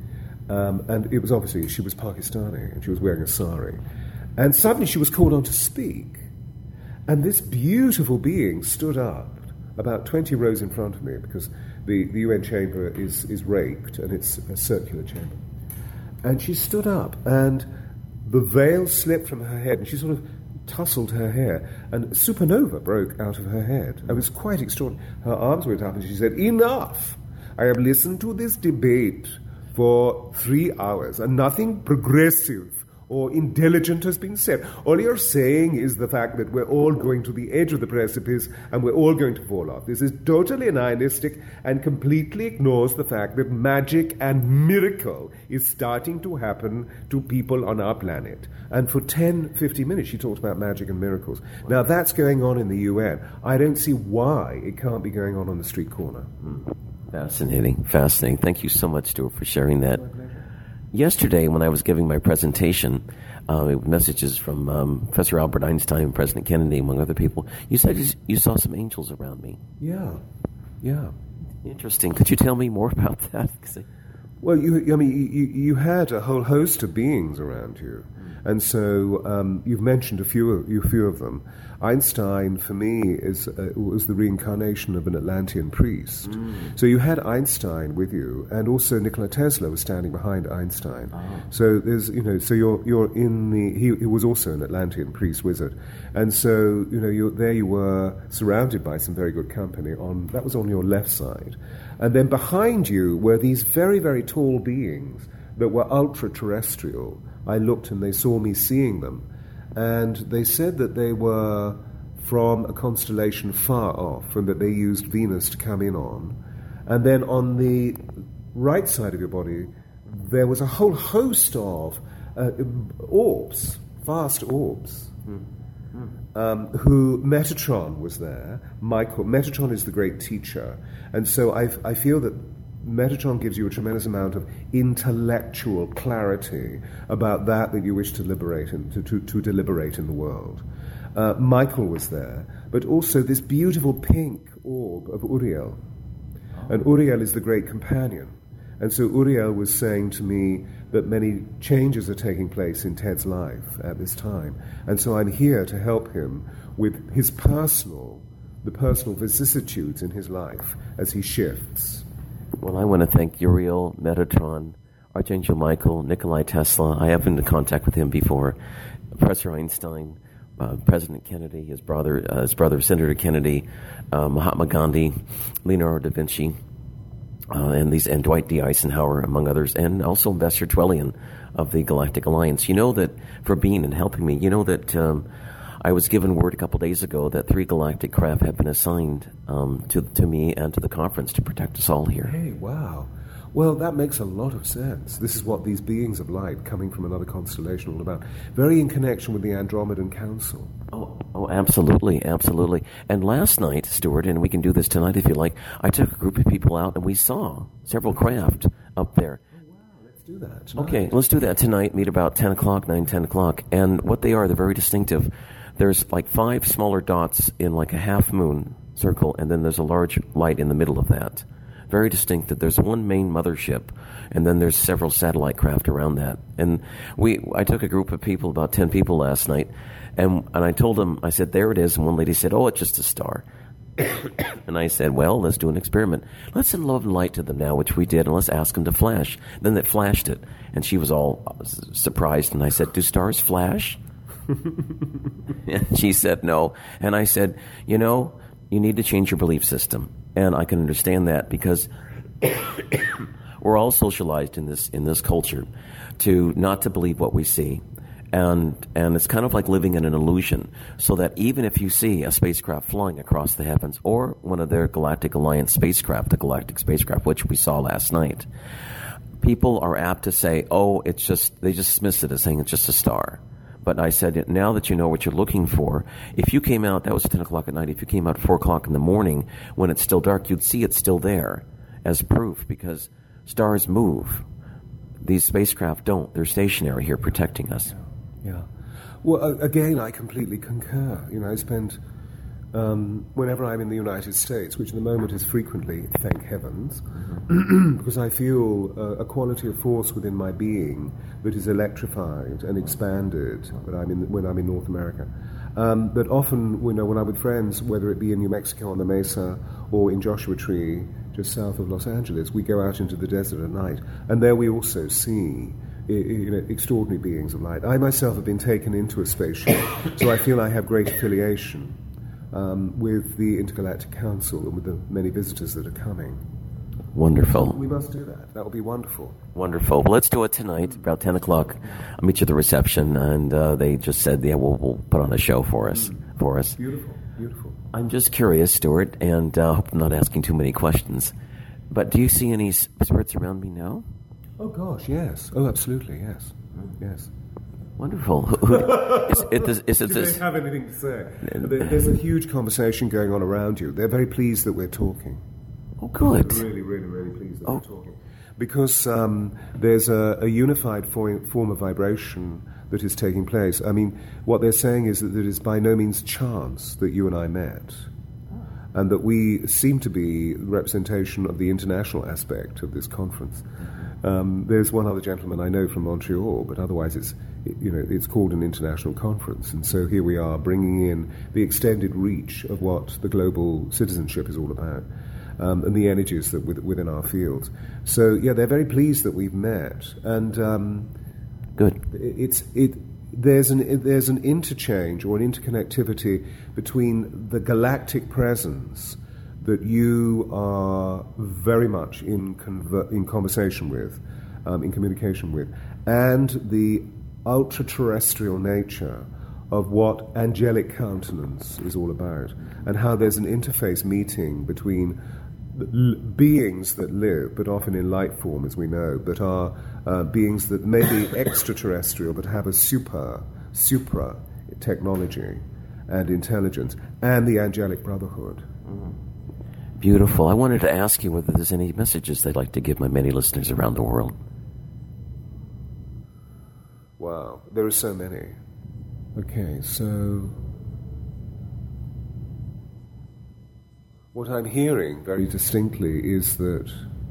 Um, and it was obviously, she was Pakistani, and she was wearing a sari. And suddenly she was called on to speak. And this beautiful being stood up about twenty rows in front of me, because the, the U N chamber is, is raked, and it's a circular chamber. And she stood up, and the veil slipped from her head, and she sort of tousled her hair, and supernova broke out of her head. It was quite extraordinary. Her arms went up, and she said, "Enough! I have listened to this debate for three hours, and nothing progressive or intelligent has been said. All you're saying is the fact that we're all going to the edge of the precipice and we're all going to fall off. This is totally nihilistic and completely ignores the fact that magic and miracle is starting to happen to people on our planet." And for ten, fifteen minutes she talked about magic and miracles. Now that's going on in the U N. I don't see why it can't be going on on the street corner. Hmm. Fascinating, fascinating. Thank you so much, Stuart, for sharing that. Yesterday, when I was giving my presentation, uh, messages from um, Professor Albert Einstein, President Kennedy, among other people, you said you saw some angels around me. Yeah, yeah. Interesting. Could you tell me more about that? Well, you, I mean, you, you had a whole host of beings around you, and so um, you've mentioned a few, of, a few of them. Einstein, for me, is uh, was the reincarnation of an Atlantean priest. Mm. So you had Einstein with you, and also Nikola Tesla was standing behind Einstein. Oh. So there's, you know, so you're you're in the. He, he was also an Atlantean priest wizard, and so you know, you're, there you were surrounded by some very good company. On that was on your left side, and then behind you were these very very tall beings that were ultra terrestrial. I looked, and they saw me seeing them. And they said that they were from a constellation far off, and that they used Venus to come in on. And then on the right side of your body, there was a whole host of uh, orbs, vast orbs, mm. Mm. Um, who Metatron was there. Michael Metatron is the great teacher. And so I, I feel that Metatron gives you a tremendous amount of intellectual clarity about that that you wish to liberate and to, to, to deliberate in the world. Uh, Michael was there, but also this beautiful pink orb of Uriel. And Uriel is the great companion. And so Uriel was saying to me that many changes are taking place in Ted's life at this time. And so I'm here to help him with his personal, the personal vicissitudes in his life as he shifts. Well, I want to thank Uriel, Metatron, Archangel Michael, Nikolai Tesla. I have been in contact with him before. Professor Einstein, uh, President Kennedy, his brother, uh, his brother Senator Kennedy, uh, Mahatma Gandhi, Leonardo da Vinci, uh, and these and Dwight D. Eisenhower, among others, and also Ambassador Trellian of the Galactic Alliance. You know that for being and helping me, you know that. Um, I was given word a couple days ago that three galactic craft have been assigned um, to to me and to the conference to protect us all here. Hey, wow. Well, that makes a lot of sense. This is what these beings of light coming from another constellation are all about. Very in connection with the Andromedan Council. Oh, oh, absolutely, absolutely. And last night, Stuart, and we can do this tonight if you like, I took a group of people out and we saw several craft up there. Do that tonight. Okay, let's do that tonight. Meet about ten o'clock, nine, ten o'clock. And what they are, they're very distinctive. There's like five smaller dots in like a half moon circle, and then there's a large light in the middle of that. Very distinctive. There's one main mothership, and then there's several satellite craft around that. And we, I took a group of people, about ten people last night, and and I told them, I said, there it is. And one lady said, oh, it's just a star. And I said, well, let's do an experiment. Let's send love and light to them now, which we did, and let's ask them to flash. Then they flashed it, and she was all surprised, and I said, do stars flash? And she said no. And I said, you know, you need to change your belief system. And I can understand that because we're all socialized in this in this culture to not to believe what we see. And and it's kind of like living in an illusion, so that even if you see a spacecraft flying across the heavens or one of their Galactic Alliance spacecraft, the Galactic spacecraft, which we saw last night, people are apt to say, oh, it's just, they just dismiss it as saying it's just a star. But I said, now that you know what you're looking for, if you came out, that was ten o'clock at night, if you came out at four o'clock in the morning when it's still dark, you'd see it still there as proof, because stars move. These spacecraft don't. They're stationary here protecting us. Yeah. yeah. Well, uh, again, I completely concur. You know, I spend, um, whenever I'm in the United States, which at the moment is frequently, thank heavens, mm-hmm. because I feel uh, a quality of force within my being that is electrified and expanded when I'm in, when I'm in North America. Um, that often, you know, when I'm with friends, whether it be in New Mexico on the Mesa or in Joshua Tree, just south of Los Angeles, we go out into the desert at night, and there we also see, you know, extraordinary beings of light. I myself have been taken into a spaceship, so I feel I have great affiliation um, with the Intergalactic Council and with the many visitors that are coming. Wonderful. We must do that. That would be wonderful. Wonderful. Well, let's do it tonight, about ten o'clock. I'll meet you at the reception, and uh, they just said, yeah, we'll, we'll put on a show for us. Mm. For us. Beautiful, beautiful. I'm just curious, Stuart, and I uh, hope I'm not asking too many questions, but do you see any spirits around me now? Oh, gosh, yes. Oh, absolutely, yes. Yes. Wonderful. is, it, is, is it do this? they have anything to say? There's a huge conversation going on around you. They're very pleased that we're talking. Oh, good. They're really, really, really pleased that oh. we're talking. Because um, there's a, a unified form, form of vibration that is taking place. I mean, what they're saying is that it is by no means chance that you and I met, and that we seem to be representation of the international aspect of this conference. Um, there's one other gentleman I know from Montreal, but otherwise it's, you know, it's called an international conference, and so here we are bringing in the extended reach of what the global citizenship is all about. Um, and the energies that with, within our fields. So yeah, they're very pleased that we've met, and um, good. It's it. There's an there's an interchange or an interconnectivity between the galactic presence that you are very much in conver- in conversation with, um, in communication with, and the ultra-terrestrial nature of what angelic countenance is all about, and how there's an interface meeting between L- beings that live, but often in light form, as we know, but are uh, beings that may be extraterrestrial, but have a super, supra technology and intelligence, and the angelic brotherhood. Mm. Beautiful. I wanted to ask you whether there's any messages they'd like to give my many listeners around the world. Wow, there are so many. Okay, so what I'm hearing very distinctly is that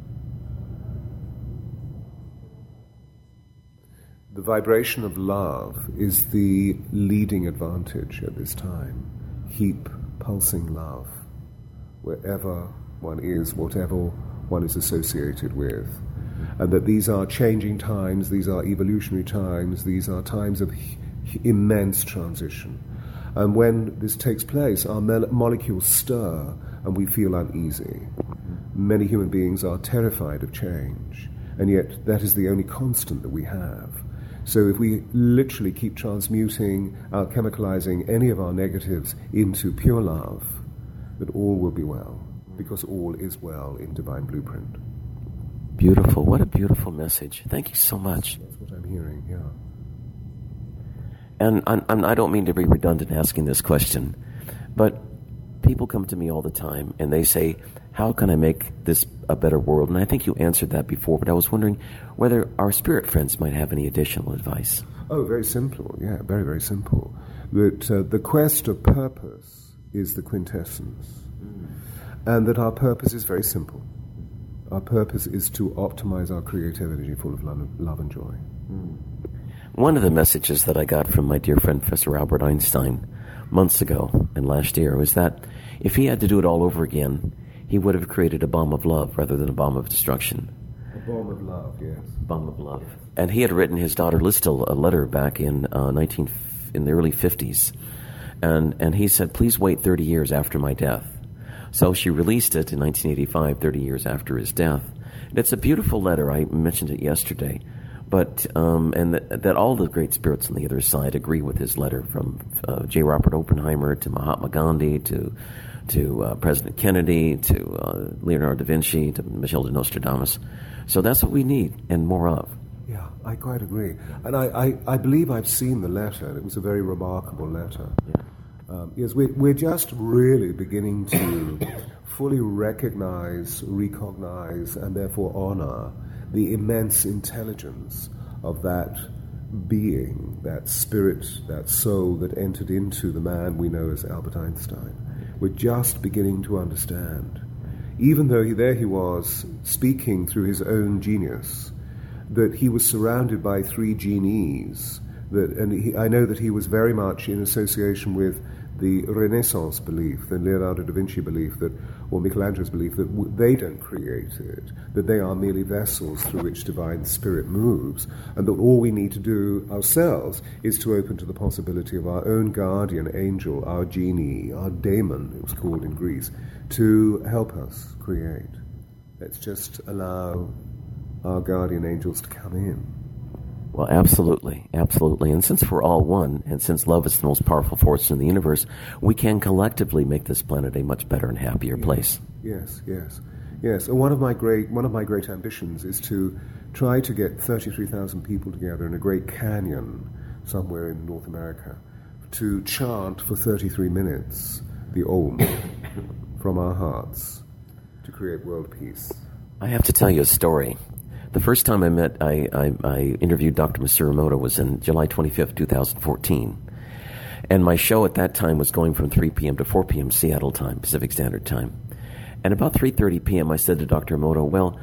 the vibration of love is the leading advantage at this time. Heap pulsing love, wherever one is, whatever one is associated with. And that these are changing times, these are evolutionary times, these are times of h- immense transition. And when this takes place, our me- molecules stir and we feel uneasy. Many human beings are terrified of change, and yet that is the only constant that we have. So if we literally keep transmuting, alchemicalizing any of our negatives into pure love, that all will be well, because all is well in Divine Blueprint. Beautiful. What a beautiful message. Thank you so much. That's what I'm hearing, yeah. And I'm, I'm, I don't mean to be redundant asking this question, but people come to me all the time and they say, how can I make this a better world? And I think you answered that before, but I was wondering whether our spirit friends might have any additional advice. Oh, very simple. Yeah, very, very simple. That uh, the quest of purpose is the quintessence. Mm. And that our purpose is very simple. Our purpose is to optimize our creativity full of love and joy. Mm. One of the messages that I got from my dear friend Professor Albert Einstein months ago and last year was that if he had to do it all over again, he would have created a bomb of love rather than a bomb of destruction. A bomb of love, yes. Bomb of love. Yes. And he had written his daughter Listel a letter back in uh, nineteen in the early fifties, and and he said, "Please wait thirty years after my death." So she released it in nineteen eighty-five, thirty years after his death. And it's a beautiful letter. I mentioned it yesterday. But um, and th- that all the great spirits on the other side agree with his letter, from uh, J. Robert Oppenheimer to Mahatma Gandhi to to uh, President Kennedy to uh, Leonardo da Vinci to Michel de Nostradamus. So that's what we need and more of. Yeah, I quite agree. And I, I, I believe I've seen the letter. It was a very remarkable letter. Yeah. Um, yes, we're, we're just really beginning to fully recognize, recognize, and therefore honor the immense intelligence of that being, that spirit, that soul that entered into the man we know as Albert Einstein. We're just beginning to understand. Even though he, there he was, speaking through his own genius, that he was surrounded by three genies, that, and he, I know that he was very much in association with the Renaissance belief, the Leonardo da Vinci belief, that, or Michelangelo's belief, that w- they don't create it, that they are merely vessels through which divine spirit moves, and that all we need to do ourselves is to open to the possibility of our own guardian angel, our genie, our daemon, it was called in Greece, to help us create. Let's just allow our guardian angels to come in. Well, absolutely, absolutely. And since we're all one, and since love is the most powerful force in the universe, we can collectively make this planet a much better and happier yes, place. Yes, yes, yes. And one of my great one of my great ambitions is to try to get thirty-three thousand people together in a great canyon somewhere in North America to chant for thirty-three minutes the Om from our hearts to create world peace. I have to tell you a story. The first time I met, I, I, I interviewed Doctor Masaru Emoto was in July twenty-fifth, twenty fourteen. And my show at that time was going from three p.m. to four p.m. Seattle time, Pacific Standard Time. And about three thirty p.m. I said to Doctor Emoto, well,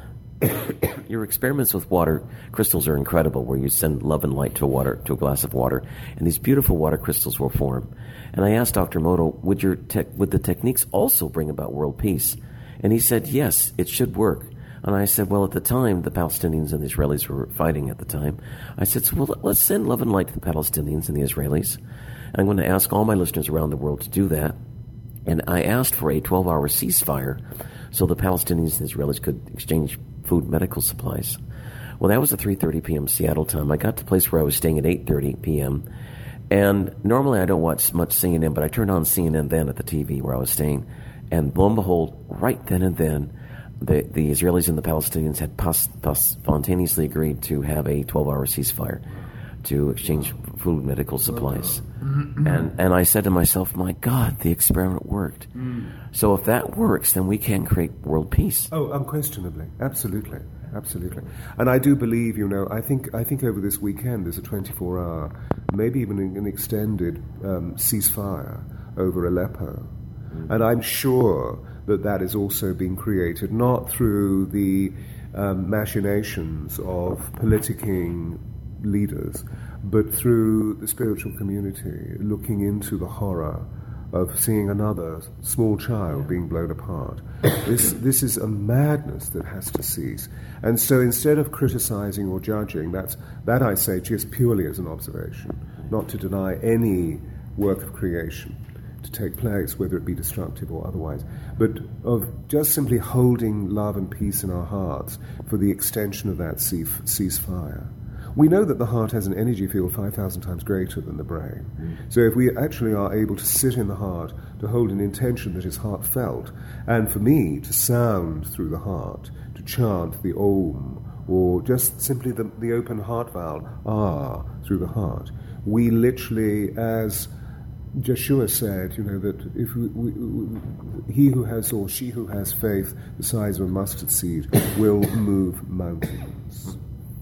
your experiments with water crystals are incredible, where you send love and light to a, water, to a glass of water, and these beautiful water crystals will form. And I asked Doctor Emoto, would, your te- would the techniques also bring about world peace? And he said, yes, it should work. And I said, well, at the time, the Palestinians and the Israelis were fighting at the time. I said, so well, let's send love and light to the Palestinians and the Israelis. And I'm going to ask all my listeners around the world to do that. And I asked for a twelve-hour ceasefire so the Palestinians and the Israelis could exchange food and medical supplies. Well, that was at three thirty p.m. Seattle time. I got to the place where I was staying at eight thirty p.m. And normally I don't watch much C N N, but I turned on C N N then at the T V where I was staying. And lo and behold, right then and then, The, the Israelis and the Palestinians had pos, pos, spontaneously agreed to have a twelve-hour ceasefire to exchange food and medical supplies. And and I said to myself, my God, the experiment worked. So if that works, then we can create world peace. Oh, unquestionably. Absolutely. Absolutely. And I do believe, you know, I think I think over this weekend there's a twenty-four hour, maybe even an extended um, ceasefire over Aleppo. And I'm sure that that is also being created, not through the um, machinations of politicking leaders, but through the spiritual community looking into the horror of seeing another small child being blown apart. This, this is a madness that has to cease. And so instead of criticizing or judging, that's, that I say just purely as an observation, not to deny any work of creation to take place, whether it be destructive or otherwise, but of just simply holding love and peace in our hearts for the extension of that cease, ceasefire. We know that the heart has an energy field five thousand times greater than the brain. Mm. So if we actually are able to sit in the heart, to hold an intention that is heartfelt, and for me to sound through the heart, to chant the Om, or just simply the, the open heart valve, Ah, through the heart, we literally, as Joshua said, you know, that if we, we, we, he who has or she who has faith the size of a mustard seed will move mountains.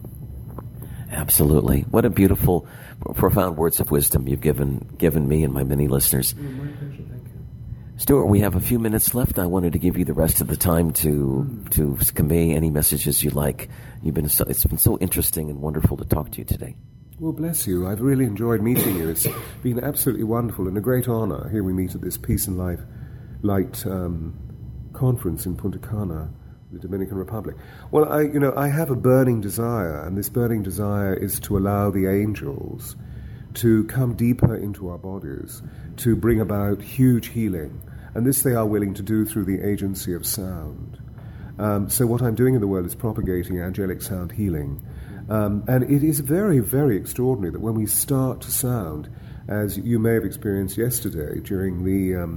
Absolutely. What a beautiful, profound words of wisdom you've given given me and my many listeners. Oh, my pleasure, thank you. Stuart, we have a few minutes left. I wanted to give you the rest of the time to mm. to convey any messages you like. You've been so, it's been so interesting and wonderful to talk to you today. Well, bless you. I've really enjoyed meeting you. It's been absolutely wonderful and a great honor. Here we meet at this Peace and Life Light um, conference in Punta Cana, the Dominican Republic. Well, I, you know, I have a burning desire, and this burning desire is to allow the angels to come deeper into our bodies, to bring about huge healing. And this they are willing to do through the agency of sound. Um, so what I'm doing in the world is propagating angelic sound healing. Um, and it is very, very extraordinary that when we start to sound, as you may have experienced yesterday during the um,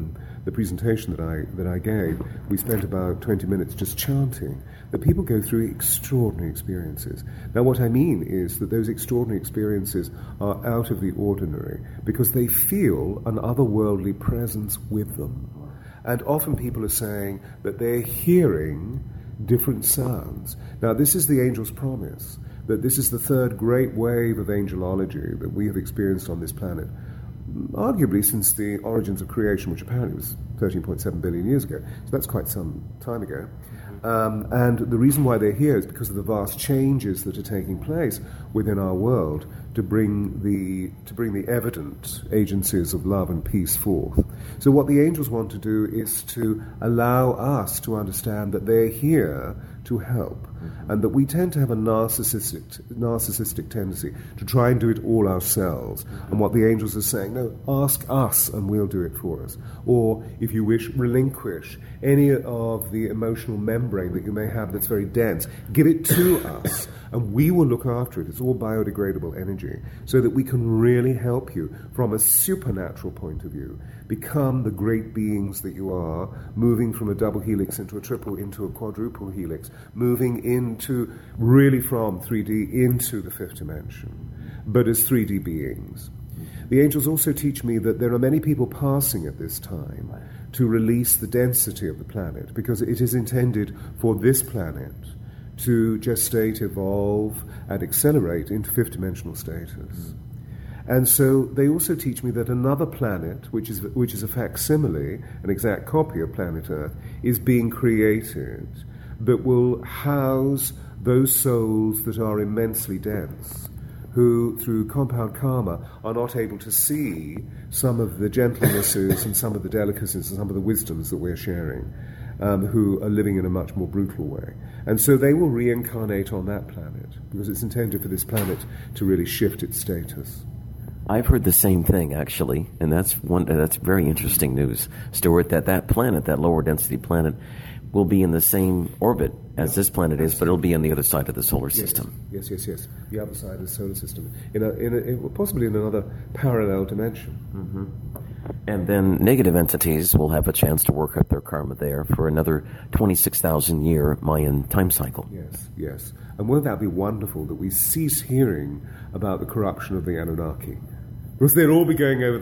the presentation that I that I gave, we spent about twenty minutes just chanting, that people go through extraordinary experiences. Now, what I mean is that those extraordinary experiences are out of the ordinary because they feel an otherworldly presence with them. And often people are saying that they're hearing different sounds. Now, this is the angel's promise, that this is the third great wave of angelology that we have experienced on this planet, arguably since the origins of creation, which apparently was thirteen point seven billion years ago. So that's quite some time ago. Um, and the reason why they're here is because of the vast changes that are taking place within our world to bring the to bring the evident agencies of love and peace forth. So what the angels want to do is to allow us to understand that they're here to help, mm-hmm. and that we tend to have a narcissistic narcissistic tendency to try and do it all ourselves. Mm-hmm. And what the angels are saying, no, ask us and we'll do it for us. Or, if you wish, relinquish any of the emotional membrane that you may have that's very dense. Give it to us, and we will look after it. It's all biodegradable energy, so that we can really help you from a supernatural point of view become the great beings that you are, moving from a double helix into a triple, into a quadruple helix, moving into, really from three D into the fifth dimension, but as three D beings. The angels also teach me that there are many people passing at this time to release the density of the planet, because it is intended for this planet to gestate, evolve, and accelerate into fifth dimensional status. Mm. And so they also teach me that another planet, which is which is a facsimile, an exact copy of planet Earth, is being created that will house those souls that are immensely dense, who, through compound karma, are not able to see some of the gentlenesses and some of the delicacies and some of the wisdoms that we're sharing, um, who are living in a much more brutal way. And so they will reincarnate on that planet, because it's intended for this planet to really shift its status. I've heard the same thing, actually, and that's one that's very interesting news, Stuart, that that planet, that lower density planet, will be in the same orbit as this planet is, but it'll be on the other side of the solar system. Yes, yes, yes. yes. The other side of the solar system, in a, in a, in, possibly in another parallel dimension. Mm-hmm. And then negative entities will have a chance to work up their karma there for another twenty-six thousand year Mayan time cycle. Yes, yes. And won't that be wonderful that we cease hearing about the corruption of the Anunnaki? Because they'll all be going over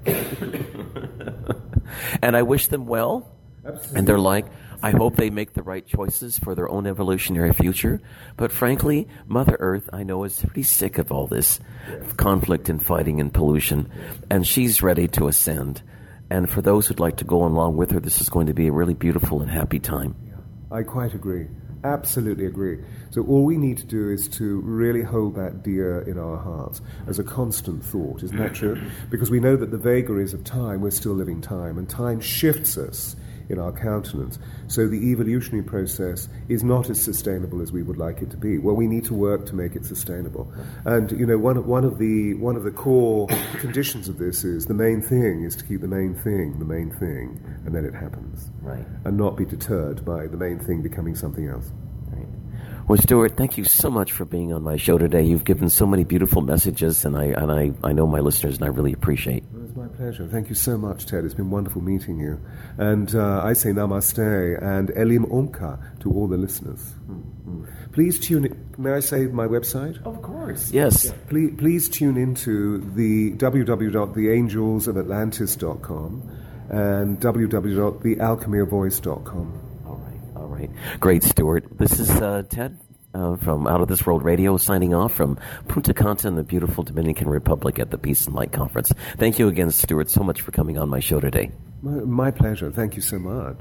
there. And I wish them well. Absolutely. And they're like, I hope they make the right choices for their own evolutionary future. But frankly, Mother Earth, I know, is pretty sick of all this yes. conflict and fighting and pollution. Yes. And she's ready to ascend. And for those who'd like to go along with her, this is going to be a really beautiful and happy time. Yeah, I quite agree. Absolutely agree. So all we need to do is to really hold that dear in our hearts as a constant thought. Isn't that true? Because we know that the vagaries of time, we're still living time, and time shifts us in our countenance. So the evolutionary process is not as sustainable as we would like it to be. Well, we need to work to make it sustainable. And, you know, one of, one of the one of the core conditions of this is the main thing is to keep the main thing the main thing, and then it happens. Right. And not be deterred by the main thing becoming something else. Right. Well, Stuart, thank you so much for being on my show today. You've given so many beautiful messages, and I and I, I know my listeners, and I really appreciate. It's my pleasure. Thank you so much, Ted. It's been wonderful meeting you. And uh, I say namaste and Elim Omka to all the listeners. Mm-hmm. Please tune in. May I say my website? Of course. Yes. Yeah. Please, please tune into the w w w dot the angels of atlantis dot com and w w w dot the alchemy of voice dot com. All right. All right. Great, Stuart. This is uh, Ted. Uh, from Out of This World Radio, signing off from Punta Cana in the beautiful Dominican Republic at the Peace and Light Conference. Thank you again, Stuart, so much for coming on my show today. My, my pleasure. Thank you so much.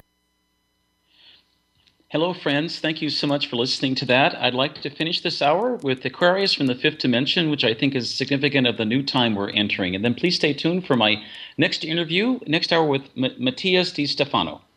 Hello, friends. Thank you so much for listening to that. I'd like to finish this hour with Aquarius from the Fifth Dimension, which I think is significant of the new time we're entering. And then please stay tuned for my next interview, next hour with M- Matthias Di Stefano.